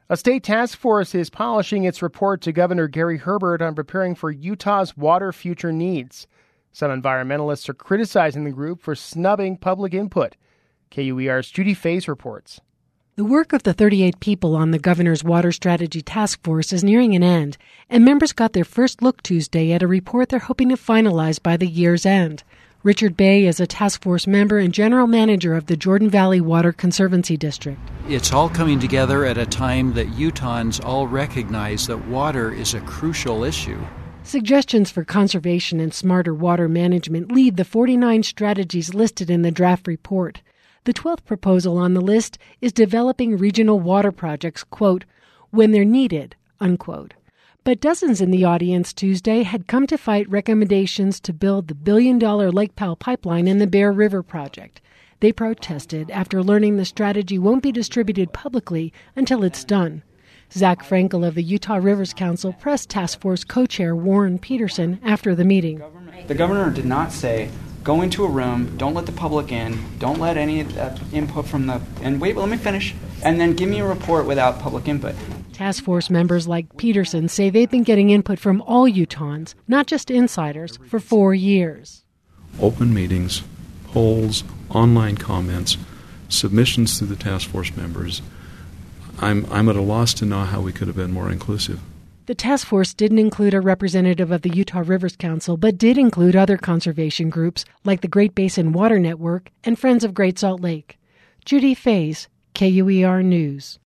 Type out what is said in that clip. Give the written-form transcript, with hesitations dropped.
A state task force is polishing its report to Governor Gary Herbert on preparing for Utah's water future needs. Some environmentalists are criticizing the group for snubbing public input. KUER's Judy Faze reports. The work of the 38 people on the governor's water strategy task force is nearing an end, and members got their first look Tuesday at a report they're hoping to finalize by the year's end. Richard Bay is a task force member and general manager of the Jordan Valley Water Conservancy District. It's all coming together at a time that Utahns all recognize that water is a crucial issue. Suggestions for conservation and smarter water management lead the 49 strategies listed in the draft report. The 12th proposal on the list is developing regional water projects, quote, when they're needed, unquote. But dozens in the audience Tuesday had come to fight recommendations to build the billion-dollar Lake Powell pipeline and the Bear River project. They protested after learning the strategy won't be distributed publicly until it's done. Zach Frankel of the Utah Rivers Council pressed task force co-chair Warren Peterson after the meeting. The governor did not say, go into a room, don't let the public in, don't let any input from and wait, let me finish, and then give me a report without public input. Task force members like Peterson say they've been getting input from all Utahns, not just insiders, for 4 years. Open meetings, polls, online comments, submissions to the task force members. I'm at a loss to know how we could have been more inclusive. The task force didn't include a representative of the Utah Rivers Council, but did include other conservation groups like the Great Basin Water Network and Friends of Great Salt Lake. Judy Faze, KUER News.